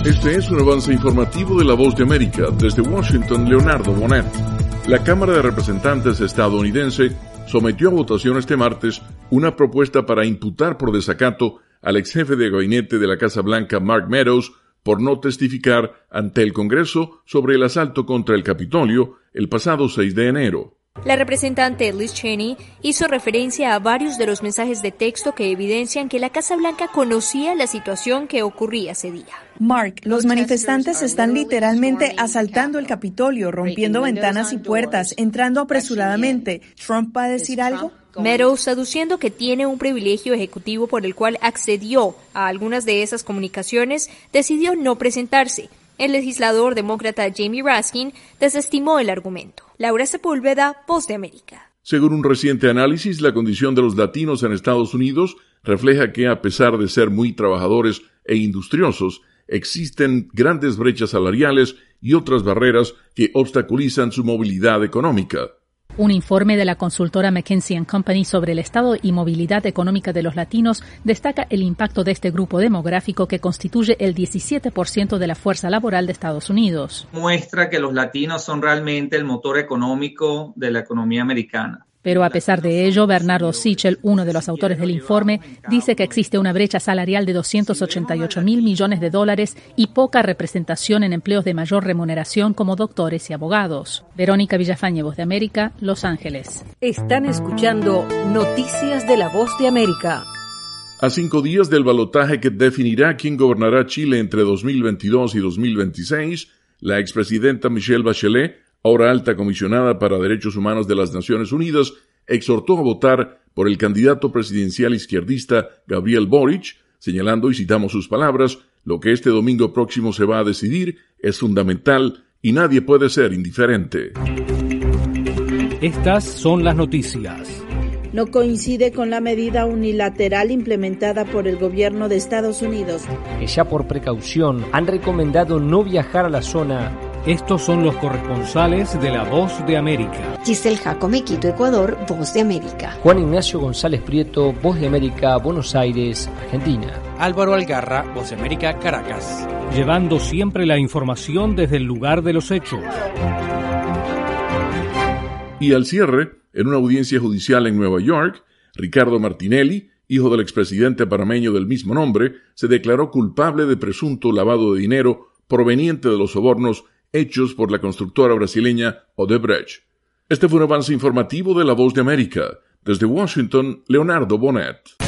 Este es un avance informativo de La Voz de América. Desde Washington, Leonardo Bonet. La Cámara de Representantes estadounidense sometió a votación este martes una propuesta para imputar por desacato al ex jefe de gabinete de la Casa Blanca, Mark Meadows, por no testificar ante el Congreso sobre el asalto contra el Capitolio el pasado 6 de enero. La representante Liz Cheney hizo referencia a varios de los mensajes de texto que evidencian que la Casa Blanca conocía la situación que ocurría ese día. Mark, los manifestantes están literalmente asaltando el Capitolio, rompiendo ventanas y puertas, entrando apresuradamente. ¿Trump va a decir algo? Meadows, aduciendo que tiene un privilegio ejecutivo por el cual accedió a algunas de esas comunicaciones, decidió no presentarse. El legislador demócrata Jamie Raskin desestimó el argumento. Laura Sepúlveda, Voz de América. Según un reciente análisis, la condición de los latinos en Estados Unidos refleja que, a pesar de ser muy trabajadores e industriosos, existen grandes brechas salariales y otras barreras que obstaculizan su movilidad económica. Un informe de la consultora McKinsey & Company sobre el estado y movilidad económica de los latinos destaca el impacto de este grupo demográfico que constituye el 17% de la fuerza laboral de Estados Unidos. Muestra que los latinos son realmente el motor económico de la economía americana. Pero a pesar de ello, Bernardo Sichel, uno de los autores del informe, dice que existe una brecha salarial de $288 mil millones y poca representación en empleos de mayor remuneración como doctores y abogados. Verónica Villafañe, Voz de América, Los Ángeles. Están escuchando Noticias de la Voz de América. A 5 días del balotaje que definirá quién gobernará Chile entre 2022 y 2026, la expresidenta Michelle Bachelet, ahora alta comisionada para Derechos Humanos de las Naciones Unidas, exhortó a votar por el candidato presidencial izquierdista Gabriel Boric, señalando, y citamos sus palabras, lo que este domingo próximo se va a decidir es fundamental y nadie puede ser indiferente. Estas son las noticias. No coincide con la medida unilateral implementada por el gobierno de Estados Unidos. Ya por precaución han recomendado no viajar a la zona. Estos son los corresponsales de La Voz de América. Giselle Jacome, Quito, Ecuador, Voz de América. Juan Ignacio González Prieto, Voz de América, Buenos Aires, Argentina. Álvaro Algarra, Voz de América, Caracas. Llevando siempre la información desde el lugar de los hechos. Y al cierre, en una audiencia judicial en Nueva York, Ricardo Martinelli, hijo del expresidente panameño del mismo nombre, se declaró culpable de presunto lavado de dinero proveniente de los sobornos hechos por la constructora brasileña Odebrecht. Este fue un avance informativo de La Voz de América. Desde Washington, Leonardo Bonet.